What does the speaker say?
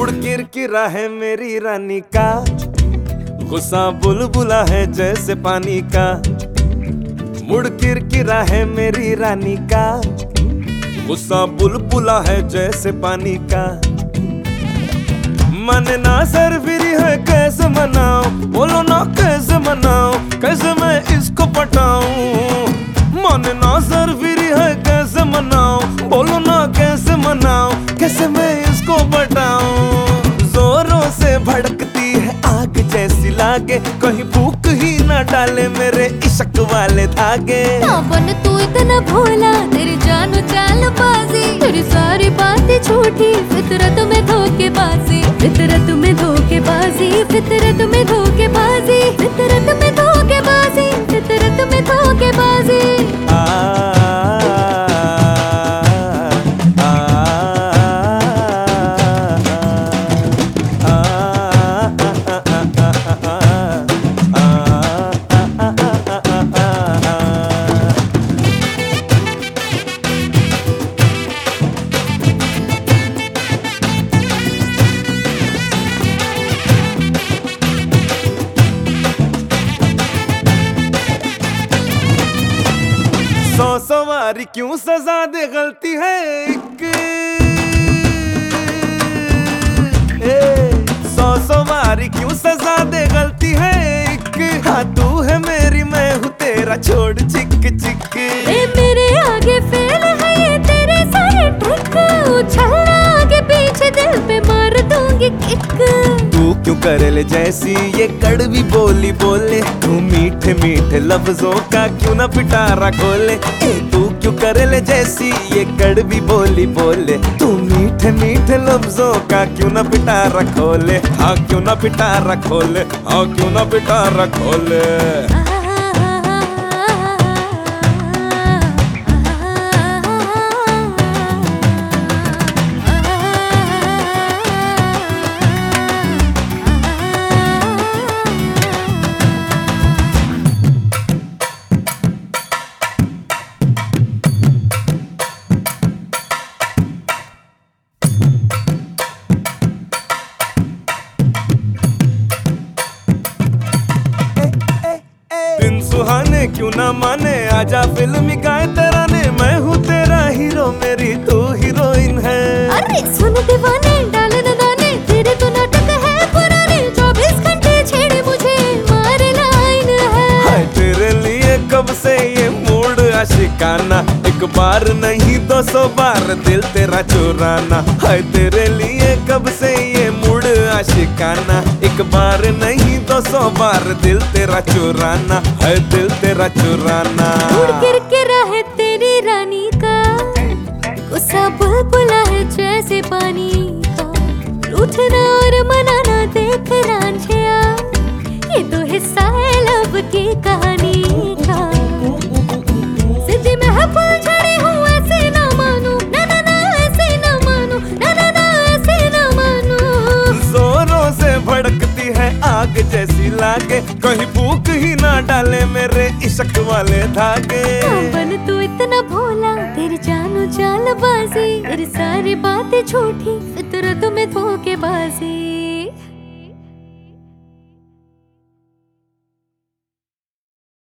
मुड़ किरकिरा है मेरी रानी का, गुस्सा बुलबुला है जैसे पानी का। मुड़ किरकिरा है मेरी रानी का, गुस्सा बुलबुला है जैसे पानी का। मन ना सरफिरी है कैसे मनाऊं, बोलो ना कैसे मनाऊं, कैसे मैं इसको पटाऊं। मन ना सरफिरी है कैसे मनाऊं, बोलो ना कैसे मनाऊं, कैसे मैं इसको पटाऊं। जोरों से भड़कती है आग जैसी लागे, कहीं भूख ही ना डाले मेरे इश्क वाले धागे। बन तू इतना भोला, तेरी जानो चालबाजी, तेरी सारी बातें झूठी, फितरत में धोखेबाजी, फितरत में धोखेबाजी, फितरत में धोखेबाजी, फितरत में धोखेबाजी, फितरत में धोखेबाजी। सौ सवारी क्यों सजा दे गलती है एक, सौ सवारी क्यों सजा दे गलती है एक। हाँ तू है मेरी मैं हूँ तेरा, छोड़ चिक चिक। मेरे आगे फेल है ये तेरे सारे ट्रिक, उछलना आगे पीछे दिल पे मार दूंगी किक। तू क्यों करे ले जैसी ये कड़वी बोली बोले, तू मीठे मीठे लफ्जों का क्यों ना पिटारा खोले। तू क्यों करे ले जैसी ये कड़वी बोली बोले, तू मीठे मीठे लफ्जों का क्यों ना पिटारा खोले। हाँ क्यों ना पिटारा खोले, हाँ क्यों ना पिटारा खोले। दिन सुहाने क्यों ना माने, आजा फिल्मी गाए तराने, मैं हूँ तेरा हीरो मेरी तू हीरोइन है। अरे सुन दीवाने डाले न दाने, तेरे तो नाटक है पुराने, 24 घंटे छेड़े मुझे मारे लाइन है। हाय तेरे लिए कब से ये मूड आशिकाना, एक बार नहीं 200 बार दिल तेरा चुराना। हाय तेरे लिए कब से ये मूड आशिकाना, एक बार नहीं 200 बार दिल तेरा चुराना, है दिल तेरा चुराना। मुड़ किरकिरा है तेरी रानी का, गुस्सा बुलबुला है जैसे पानी का। रूठना और मनाना देख रांझिया, ये तो हिस्सा है लब की कहानी का। सिद्धि में है फूल झड़ी हूँ ऐसे ना मानू, ना ना ना ऐसे ना मानू, ना ना ना ऐसे ना मानू। जोरों से भड़कती है आग जैसी लागे, कहीं भूख ही ना डाले मेरे इश्क वाले धागे। बन तू इतना भोला, तेरी जानो चालबाजी, तेरी सारी बातें झूठी, फितरत में धोखेबाजी।